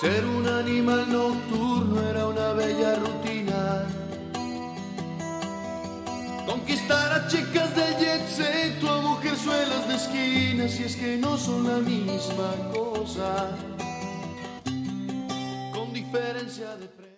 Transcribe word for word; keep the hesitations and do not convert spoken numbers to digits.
Ser un animal nocturno era una bella rutina. Conquistar a chicas del jet set o a mujerzuelas de esquina, si es que no son la misma cosa, con diferencia de precio.